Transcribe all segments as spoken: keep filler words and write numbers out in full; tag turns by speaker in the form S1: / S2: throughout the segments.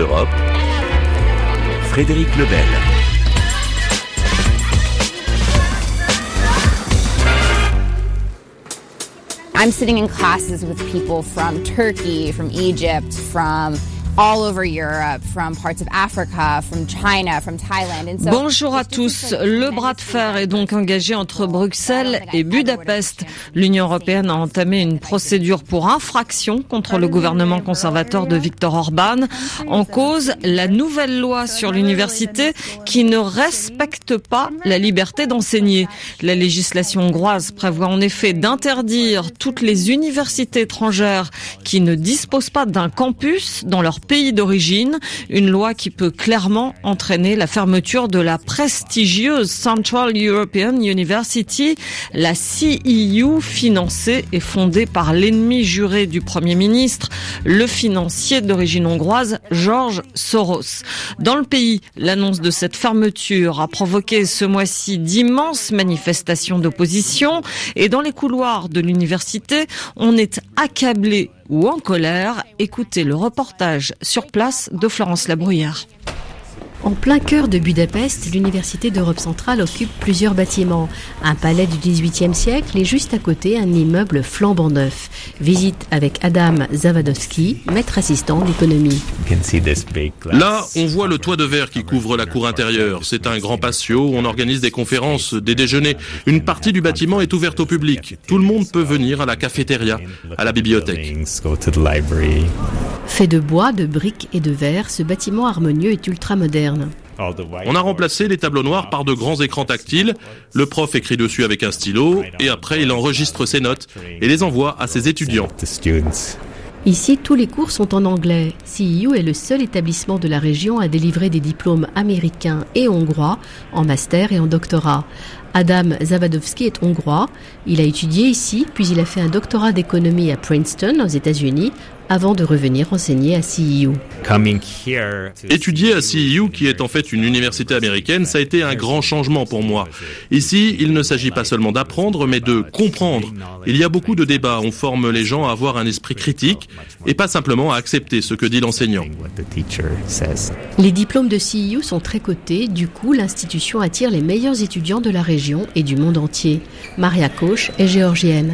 S1: d'Europe, Frédéric Lebel.
S2: I'm sitting in classes with people from Turkey, from Egypt, from all over Europe, from parts of Africa, from China, from Thailand. And so
S3: Bonjour à tous. Le bras de fer est donc engagé entre Bruxelles et Budapest. L'Union européenne a entamé une procédure pour infraction contre le gouvernement conservateur de Viktor Orban. En cause, la nouvelle loi sur l'université qui ne respecte pas la liberté d'enseigner. La législation hongroise prévoit en effet d'interdire toutes les universités étrangères qui ne disposent pas d'un campus dans leur pays d'origine, une loi qui peut clairement entraîner la fermeture de la prestigieuse Central European University, la C E U, financée et fondée par l'ennemi juré du Premier ministre, le financier d'origine hongroise George Soros. Dans le pays, l'annonce de cette fermeture a provoqué ce mois-ci d'immenses manifestations d'opposition et dans les couloirs de l'université, on est accablé ou en colère. Écoutez le reportage sur place de Florence Labruyère.
S4: En plein cœur de Budapest, l'Université d'Europe centrale occupe plusieurs bâtiments. Un palais du dix-huitième siècle et juste à côté un immeuble flambant neuf. Visite avec Adam Zawodowski, maître assistant d'économie.
S5: Là, on voit le toit de verre qui couvre la cour intérieure. C'est un grand patio où on organise des conférences, des déjeuners. Une partie du bâtiment est ouverte au public. Tout le monde peut venir à la cafétéria, à la bibliothèque.
S4: Fait de bois, de briques et de verre, ce bâtiment harmonieux est ultra moderne.
S5: On a remplacé les tableaux noirs par de grands écrans tactiles. Le prof écrit dessus avec un stylo et après il enregistre ses notes et les envoie à ses étudiants.
S4: Ici, tous les cours sont en anglais. C E U est le seul établissement de la région à délivrer des diplômes américains et hongrois en master et en doctorat. Adam Zawodowski est hongrois. Il a étudié ici, puis il a fait un doctorat d'économie à Princeton, aux États-Unis, avant de revenir enseigner à C E U.
S5: Étudier à C E U, qui est en fait une université américaine, ça a été un grand changement pour moi. Ici, il ne s'agit pas seulement d'apprendre, mais de comprendre. Il y a beaucoup de débats, on forme les gens à avoir un esprit critique et pas simplement à accepter ce que dit l'enseignant.
S4: Les diplômes de C E U sont très cotés, du coup l'institution attire les meilleurs étudiants de la région et du monde entier. Maria Koch est géorgienne.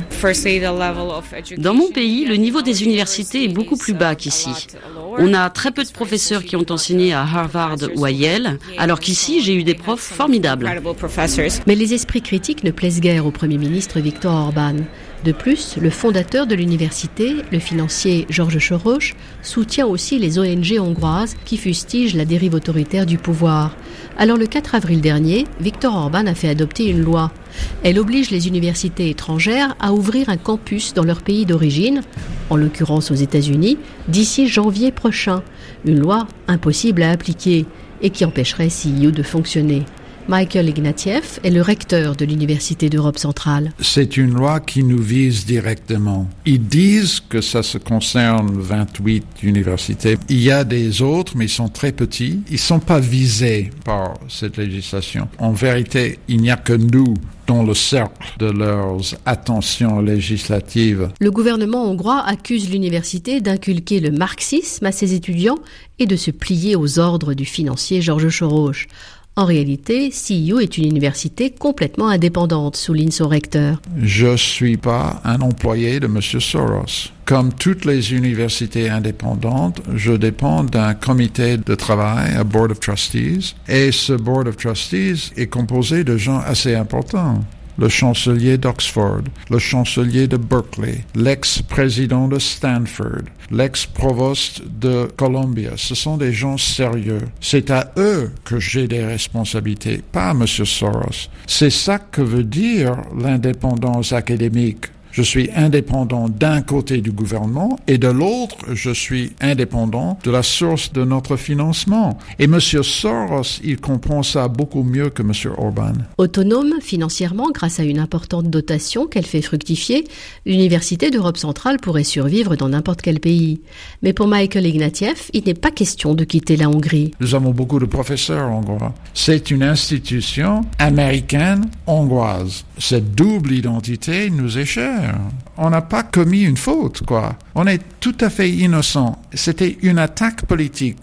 S6: Dans mon pays, le niveau des universités est beaucoup plus bas qu'ici. On a très peu de professeurs qui ont enseigné à Harvard ou à Yale, alors qu'ici, j'ai eu des profs formidables.
S4: Mais les esprits critiques ne plaisent guère au Premier ministre Viktor Orban. De plus, le fondateur de l'université, le financier George Soros, soutient aussi les O N G hongroises qui fustigent la dérive autoritaire du pouvoir. Alors le quatre avril dernier, Viktor Orban a fait adopter une loi. Elle oblige les universités étrangères à ouvrir un campus dans leur pays d'origine, en l'occurrence aux États-Unis, d'ici janvier prochain. Une loi impossible à appliquer et qui empêcherait C E U de fonctionner. Michael Ignatieff est le recteur de l'Université d'Europe centrale.
S7: C'est une loi qui nous vise directement. Ils disent que ça se concerne vingt-huit universités. Il y a des autres, mais ils sont très petits. Ils ne sont pas visés par cette législation. En vérité, il n'y a que nous dans le cercle de leurs attentions législatives.
S4: Le gouvernement hongrois accuse l'université d'inculquer le marxisme à ses étudiants et de se plier aux ordres du financier George Soros. En réalité, C E U est une université complètement indépendante, souligne son recteur.
S7: Je suis pas un employé de M. Soros. Comme toutes les universités indépendantes, je dépends d'un comité de travail, un Board of Trustees, et ce Board of Trustees est composé de gens assez importants. Le chancelier d'Oxford, le chancelier de Berkeley, l'ex-président de Stanford, l'ex-provost de Columbia. Ce sont des gens sérieux. C'est à eux que j'ai des responsabilités, pas à M. Soros. C'est ça que veut dire l'indépendance académique. Je suis indépendant d'un côté du gouvernement et de l'autre, je suis indépendant de la source de notre financement. Et M. Soros, il comprend ça beaucoup mieux que M. Orban.
S4: Autonome financièrement grâce à une importante dotation qu'elle fait fructifier, l'Université d'Europe centrale pourrait survivre dans n'importe quel pays. Mais pour Michael Ignatieff, il n'est pas question de quitter la Hongrie.
S7: Nous avons beaucoup de professeurs hongrois. C'est une institution américaine hongroise. Cette double identité nous est chère. On n'a pas commis une faute, quoi. On est tout à fait innocent. C'était une attaque politique.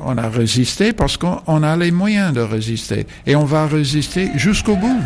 S7: on a résisté parce qu'on a les moyens de résister. Et on va résister jusqu'au bout.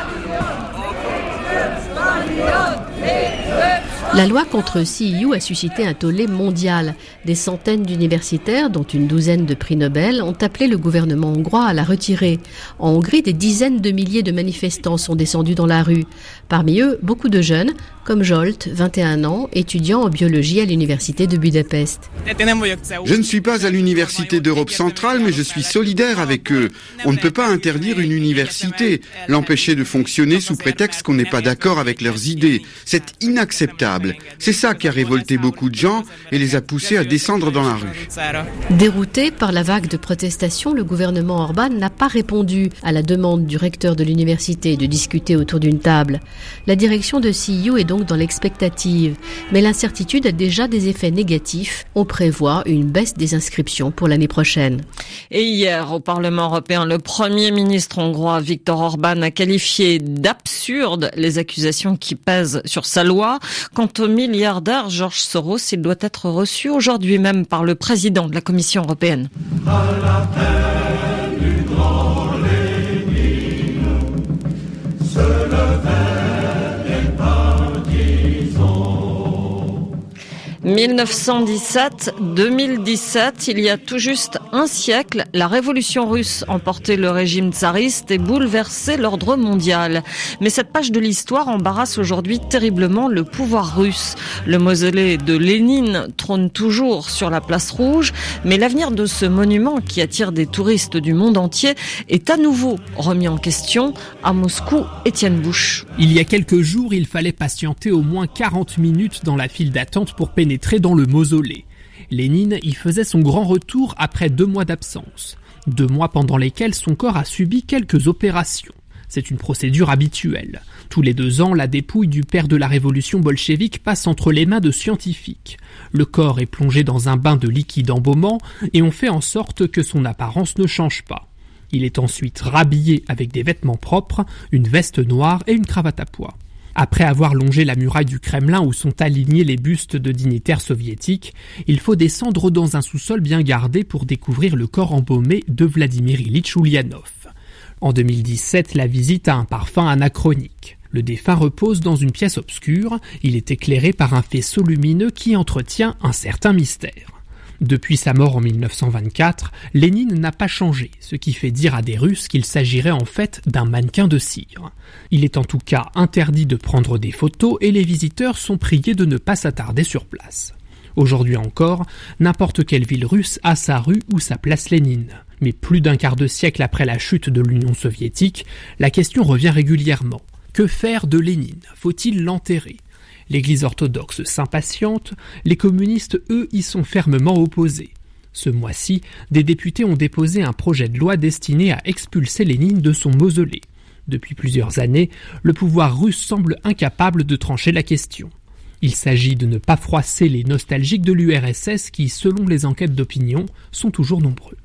S4: La loi contre C I U a suscité un tollé mondial. Des centaines d'universitaires, dont une douzaine de prix Nobel, ont appelé le gouvernement hongrois à la retirer. En Hongrie, des dizaines de milliers de manifestants sont descendus dans la rue. Parmi eux, beaucoup de jeunes, comme Zsolt, vingt et un ans, étudiant en biologie à l'université de Budapest.
S8: Je ne suis pas à l'université d'Europe centrale, mais je suis solidaire avec eux. On ne peut pas interdire une université, l'empêcher de fonctionner sous prétexte qu'on n'est pas d'accord avec leurs idées. C'est inacceptable. C'est ça qui a révolté beaucoup de gens et les a poussés à descendre dans la rue.
S4: Dérouté par la vague de protestations, le gouvernement Orban n'a pas répondu à la demande du recteur de l'université de discuter autour d'une table. La direction de C I U est donc dans l'expectative, mais l'incertitude a déjà des effets négatifs. On prévoit une baisse des inscriptions pour l'année prochaine.
S3: Et hier, au Parlement européen, le Premier ministre hongrois Viktor Orban a qualifié d'absurde les accusations qui pèsent sur sa loi. Quant au milliardaire George Soros, il doit être reçu aujourd'hui même par le président de la Commission européenne. mille neuf cent dix-sept deux mille dix-sept, il y a tout juste un siècle, la révolution russe emportait le régime tsariste et bouleversait l'ordre mondial. Mais cette page de l'histoire embarrasse aujourd'hui terriblement le pouvoir russe. Le mausolée de Lénine trône toujours sur la place rouge, mais l'avenir de ce monument qui attire des touristes du monde entier est à nouveau remis en question. À Moscou, Étienne Bouche.
S9: Il y a quelques jours, il fallait patienter au moins quarante minutes dans la file d'attente pour pénétrer dans le mausolée. Lénine y faisait son grand retour après deux mois d'absence. Deux mois pendant lesquels son corps a subi quelques opérations. C'est une procédure habituelle. Tous les deux ans, la dépouille du père de la révolution bolchevique passe entre les mains de scientifiques. Le corps est plongé dans un bain de liquide embaumant et on fait en sorte que son apparence ne change pas. Il est ensuite rhabillé avec des vêtements propres, une veste noire et une cravate à pois. Après avoir longé la muraille du Kremlin où sont alignés les bustes de dignitaires soviétiques, il faut descendre dans un sous-sol bien gardé pour découvrir le corps embaumé de Vladimir Ilitch Ulyanov. En deux mille dix-sept, la visite a un parfum anachronique. Le défunt repose dans une pièce obscure, il est éclairé par un faisceau lumineux qui entretient un certain mystère. Depuis sa mort en mille neuf cent vingt-quatre, Lénine n'a pas changé, ce qui fait dire à des Russes qu'il s'agirait en fait d'un mannequin de cire. Il est en tout cas interdit de prendre des photos et les visiteurs sont priés de ne pas s'attarder sur place. Aujourd'hui encore, n'importe quelle ville russe a sa rue ou sa place Lénine. Mais plus d'un quart de siècle après la chute de l'Union soviétique, la question revient régulièrement. Que faire de Lénine ? Faut-il l'enterrer ? L'Église orthodoxe s'impatiente, les communistes, eux, y sont fermement opposés. Ce mois-ci, des députés ont déposé un projet de loi destiné à expulser Lénine de son mausolée. Depuis plusieurs années, le pouvoir russe semble incapable de trancher la question. Il s'agit de ne pas froisser les nostalgiques de l'U R S S qui, selon les enquêtes d'opinion, sont toujours nombreux.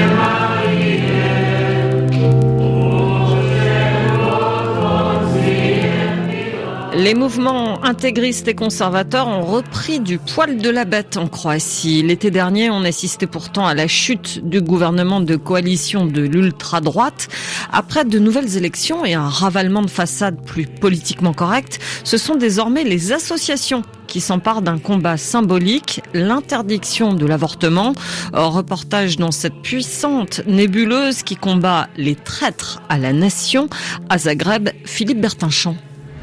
S3: Les mouvements intégristes et conservateurs ont repris du poil de la bête en Croatie. L'été dernier, on assistait pourtant à la chute du gouvernement de coalition de l'ultra-droite. Après de nouvelles élections et un ravalement de façade plus politiquement correct, ce sont désormais les associations qui s'emparent d'un combat symbolique, l'interdiction de l'avortement. Reportage dans cette puissante nébuleuse qui combat les traîtres à la nation. À Zagreb, Philippe Bertinchamp.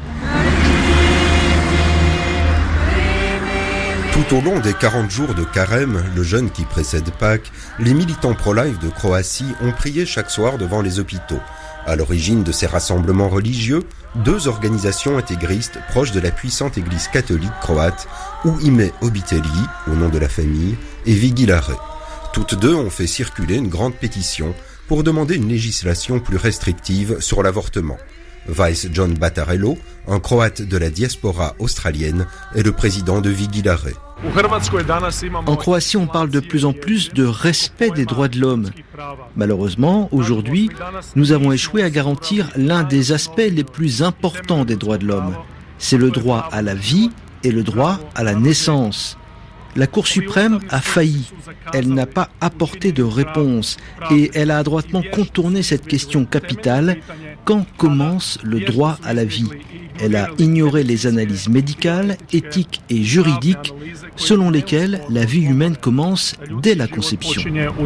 S10: Tout au long des quarante jours de carême, le jeûne qui précède Pâques, les militants pro-life de Croatie ont prié chaque soir devant les hôpitaux. À l'origine de ces rassemblements religieux, deux organisations intégristes proches de la puissante église catholique croate, Ime Obitelji, au nom de la famille, et Vigilare. Toutes deux ont fait circuler une grande pétition pour demander une législation plus restrictive sur l'avortement. Vice John Battarello, un croate de la diaspora australienne, est le président de Vigilare.
S11: En Croatie, on parle de plus en plus de respect des droits de l'homme. Malheureusement, aujourd'hui, nous avons échoué à garantir l'un des aspects les plus importants des droits de l'homme. C'est le droit à la vie et le droit à la naissance. La Cour suprême a failli. Elle n'a pas apporté de réponse et elle a adroitement contourné cette question capitale. Quand commence le droit à la vie ? Elle a ignoré les analyses médicales, éthiques et juridiques selon lesquelles la vie humaine commence dès la conception.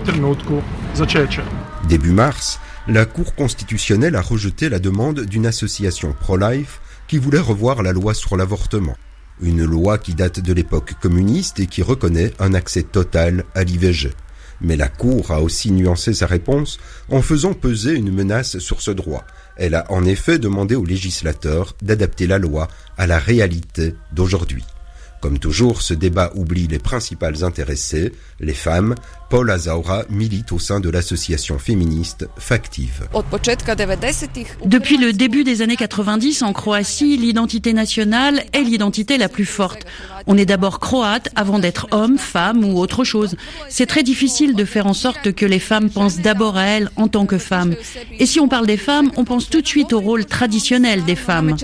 S10: Début mars, la Cour constitutionnelle a rejeté la demande d'une association pro-life qui voulait revoir la loi sur l'avortement. Une loi qui date de l'époque communiste et qui reconnaît un accès total à l'I V G. Mais la Cour a aussi nuancé sa réponse en faisant peser une menace sur ce droit. Elle a en effet demandé aux législateurs d'adapter la loi à la réalité d'aujourd'hui. Comme toujours, ce débat oublie les principales intéressées, les femmes. Paul Azaura milite au sein de l'association féministe Factive.
S6: Depuis le début des années quatre-vingt-dix, en Croatie, l'identité nationale est l'identité la plus forte. On est d'abord croate avant d'être homme, femme ou autre chose. C'est très difficile de faire en sorte que les femmes pensent d'abord à elles en tant que femmes. Et si on parle des femmes, on pense tout de suite au rôle traditionnel des femmes.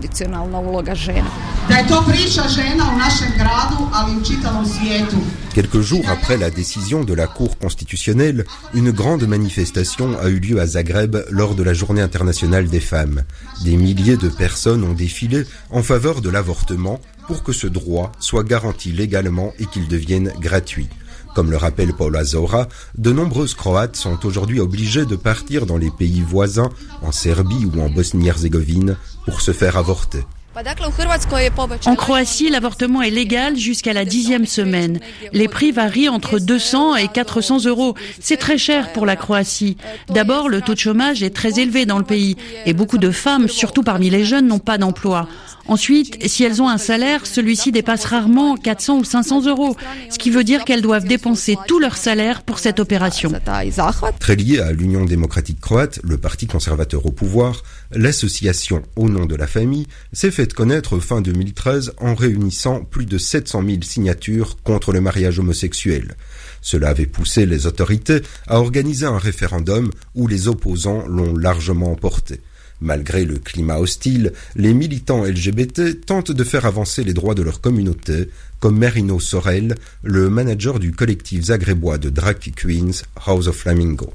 S10: Quelques jours après la décision de la Cour constitutionnelle, une grande manifestation a eu lieu à Zagreb lors de la Journée internationale des femmes. Des milliers de personnes ont défilé en faveur de l'avortement pour que ce droit soit garanti légalement et qu'il devienne gratuit. Comme le rappelle Paul Azaura, de nombreuses Croates sont aujourd'hui obligées de partir dans les pays voisins, en Serbie ou en Bosnie-Herzégovine, pour se faire avorter.
S6: En Croatie, l'avortement est légal jusqu'à la dixième semaine. Les prix varient entre deux cents et quatre cents euros. C'est très cher pour la Croatie. D'abord, le taux de chômage est très élevé dans le pays et beaucoup de femmes, surtout parmi les jeunes, n'ont pas d'emploi. Ensuite, si elles ont un salaire, celui-ci dépasse rarement quatre cents ou cinq cents euros, ce qui veut dire qu'elles doivent dépenser tout leur salaire pour cette opération.
S10: Très lié à l'Union démocratique croate, le parti conservateur au pouvoir, l'association Au nom de la famille s'est fait connaître fin deux mille treize en réunissant plus de sept cent mille signatures contre le mariage homosexuel. Cela avait poussé les autorités à organiser un référendum où les opposants l'ont largement emporté. Malgré le climat hostile, les militants L G B T tentent de faire avancer les droits de leur communauté, comme Merino Sorel, le manager du collectif zagrébois de drag queens House of Flamingo.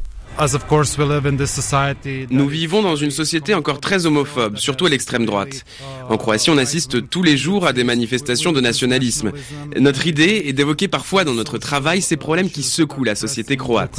S12: Nous vivons dans une société encore très homophobe, surtout à l'extrême droite. En Croatie, on assiste tous les jours à des manifestations de nationalisme. Notre idée est d'évoquer parfois dans notre travail ces problèmes qui secouent la société croate.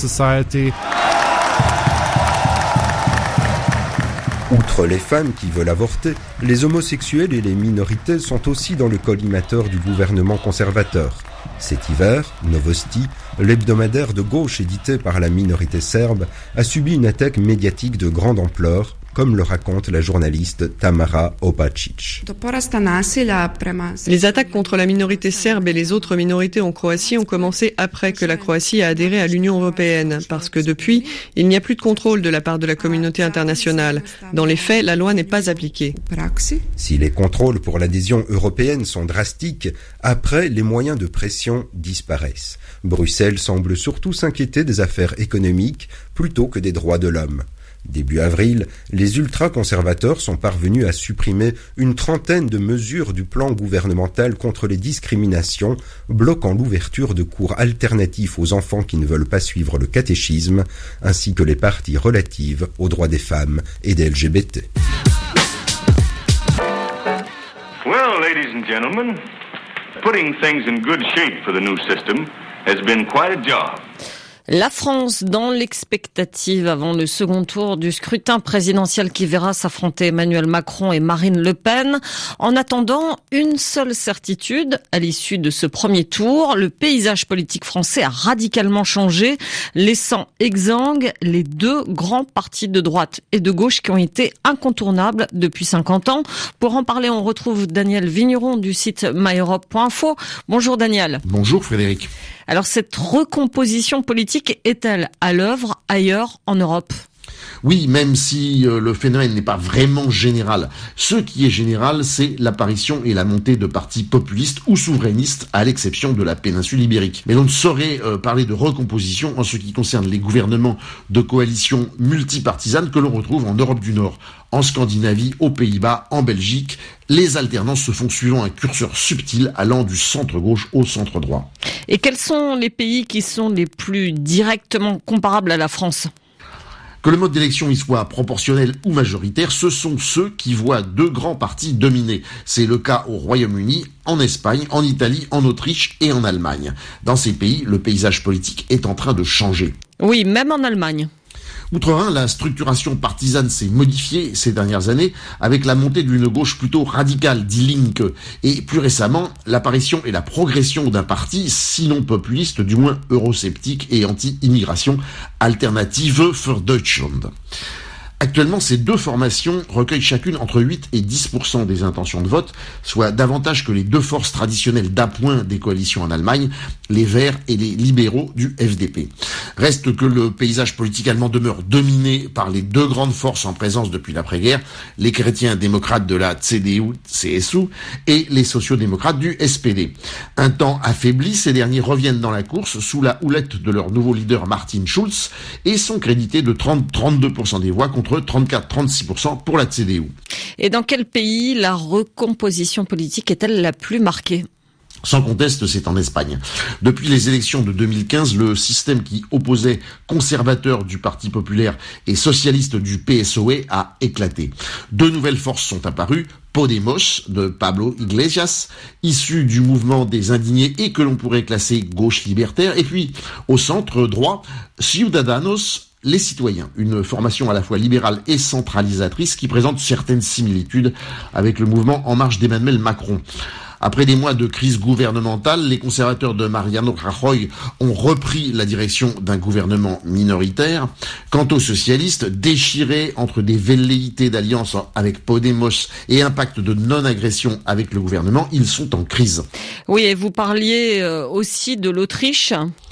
S10: Outre les femmes qui veulent avorter, les homosexuels et les minorités sont aussi dans le collimateur du gouvernement conservateur. Cet hiver, Novosti, l'hebdomadaire de gauche édité par la minorité serbe, a subi une attaque médiatique de grande ampleur, comme le raconte la journaliste Tamara Opačić.
S13: Les attaques contre la minorité serbe et les autres minorités en Croatie ont commencé après que la Croatie a adhéré à l'Union européenne, parce que depuis, il n'y a plus de contrôle de la part de la communauté internationale. Dans les faits, la loi n'est pas appliquée.
S10: Si les contrôles pour l'adhésion européenne sont drastiques, après, les moyens de pression disparaissent. Bruxelles semble surtout s'inquiéter des affaires économiques plutôt que des droits de l'homme. Début avril, les ultra-conservateurs sont parvenus à supprimer une trentaine de mesures du plan gouvernemental contre les discriminations, bloquant l'ouverture de cours alternatifs aux enfants qui ne veulent pas suivre le catéchisme, ainsi que les parties relatives aux droits des femmes et des L G B T.
S14: Well, ladies and gentlemen, putting things in good shape for the new system has been quite a job.
S3: La France dans l'expectative avant le second tour du scrutin présidentiel qui verra s'affronter Emmanuel Macron et Marine Le Pen. En attendant, une seule certitude, à l'issue de ce premier tour, le paysage politique français a radicalement changé, laissant exsangues les deux grands partis de droite et de gauche qui ont été incontournables depuis cinquante ans. Pour en parler, on retrouve Daniel Vigneron du site my europe point info. Bonjour Daniel.
S15: Bonjour Frédéric.
S3: Alors cette recomposition politique est-elle à l'œuvre ailleurs en Europe ?
S15: Oui, même si euh, le phénomène n'est pas vraiment général. Ce qui est général, c'est l'apparition et la montée de partis populistes ou souverainistes, à l'exception de la péninsule ibérique. Mais l'on ne saurait euh, parler de recomposition en ce qui concerne les gouvernements de coalitions multipartisanes que l'on retrouve en Europe du Nord, en Scandinavie, aux Pays-Bas, en Belgique. Les alternances se font suivant un curseur subtil allant du centre-gauche au centre-droit.
S3: Et quels sont les pays qui sont les plus directement comparables à la France ?
S15: Que le mode d'élection y soit proportionnel ou majoritaire, ce sont ceux qui voient deux grands partis dominer. C'est le cas au Royaume-Uni, en Espagne, en Italie, en Autriche et en Allemagne. Dans ces pays, le paysage politique est en train de changer.
S3: Oui, même en Allemagne.
S15: Outre-Rhin, la structuration partisane s'est modifiée ces dernières années avec la montée d'une gauche plutôt radicale, Die Linke, et plus récemment, l'apparition et la progression d'un parti, sinon populiste, du moins eurosceptique et anti-immigration, Alternative für Deutschland. Actuellement, ces deux formations recueillent chacune entre huit et dix pour cent des intentions de vote, soit davantage que les deux forces traditionnelles d'appoint des coalitions en Allemagne, les Verts et les libéraux du F D P. Reste que le paysage politique allemand demeure dominé par les deux grandes forces en présence depuis l'après-guerre, les chrétiens démocrates de la C D U C S U et les sociaux-démocrates du S P D. Un temps affaibli, ces derniers reviennent dans la course sous la houlette de leur nouveau leader Martin Schulz et sont crédités de trente à trente-deux pour cent des voix contre trente-quatre à trente-six pour cent pour la C D U.
S3: Et dans quel pays la recomposition politique est-elle la plus marquée ?
S15: Sans conteste, c'est en Espagne. Depuis les élections de deux mille quinze, le système qui opposait conservateurs du Parti populaire et socialistes du P S O E a éclaté. Deux nouvelles forces sont apparues. Podemos, de Pablo Iglesias, issu du mouvement des indignés et que l'on pourrait classer gauche libertaire. Et puis, au centre droit, Ciudadanos, les citoyens, une formation à la fois libérale et centralisatrice qui présente certaines similitudes avec le mouvement En Marche d'Emmanuel Macron. Après des mois de crise gouvernementale, les conservateurs de Mariano Rajoy ont repris la direction d'un gouvernement minoritaire. Quant aux socialistes, déchirés entre des velléités d'alliance avec Podemos et un pacte de non-agression avec le gouvernement, ils sont en crise.
S3: Oui, et vous parliez aussi de l'Autriche.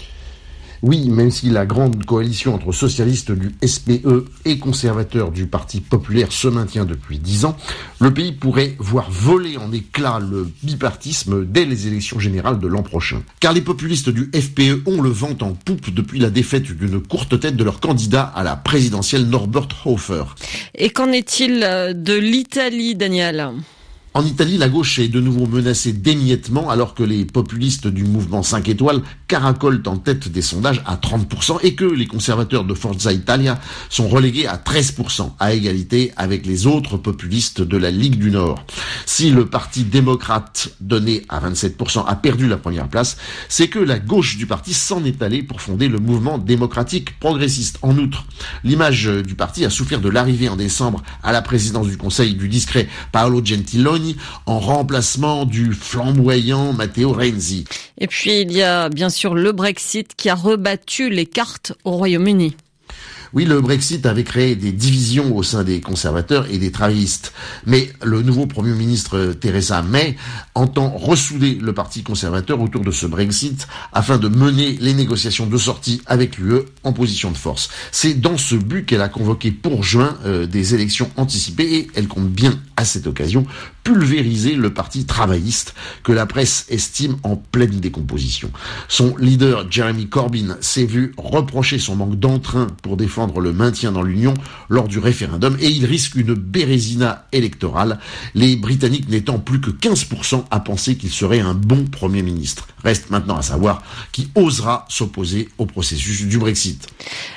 S15: Oui, même si la grande coalition entre socialistes du S P E et conservateurs du Parti populaire se maintient depuis dix ans, le pays pourrait voir voler en éclats le bipartisme dès les élections générales de l'an prochain. Car les populistes du F P E ont le vent en poupe depuis la défaite d'une courte tête de leur candidat à la présidentielle Norbert Hofer.
S3: Et qu'en est-il de l'Italie, Daniel ?
S15: En Italie, la gauche est de nouveau menacée d'émiettement alors que les populistes du mouvement cinq étoiles caracolent en tête des sondages à trente pour cent et que les conservateurs de Forza Italia sont relégués à treize pour cent, à égalité avec les autres populistes de la Ligue du Nord. Si le parti démocrate, donné à vingt-sept pour cent, a perdu la première place, c'est que la gauche du parti s'en est allée pour fonder le mouvement démocratique progressiste. En outre, l'image du parti a souffert de l'arrivée en décembre à la présidence du Conseil du discret Paolo Gentiloni, en remplacement du flamboyant Matteo Renzi.
S3: Et puis il y a bien sûr le Brexit qui a rebattu les cartes au Royaume-Uni.
S15: Oui, le Brexit avait créé des divisions au sein des conservateurs et des travaillistes. Mais le nouveau Premier ministre Theresa May entend ressouder le Parti conservateur autour de ce Brexit afin de mener les négociations de sortie avec l'U E en position de force. C'est dans ce but qu'elle a convoqué pour juin euh, des élections anticipées et elle compte bien à cette occasion pulvériser le Parti travailliste que la presse estime en pleine décomposition. Son leader Jeremy Corbyn s'est vu reprocher son manque d'entrain pour défendre le maintien dans l'Union lors du référendum et il risque une bérésina électorale, les Britanniques n'étant plus que quinze pour cent à penser qu'il serait un bon Premier ministre. Reste maintenant à savoir qui osera s'opposer au processus du Brexit.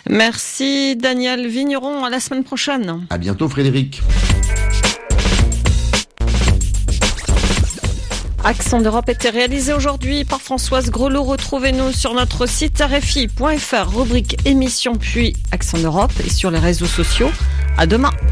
S3: Merci Daniel Vigneron, à la semaine prochaine.
S15: À bientôt Frédéric.
S3: Accent d'Europe était réalisé aujourd'hui par Françoise Grelot. Retrouvez-nous sur notre site R F I point F R, rubrique émission, puis Accent d'Europe et sur les réseaux sociaux. À demain.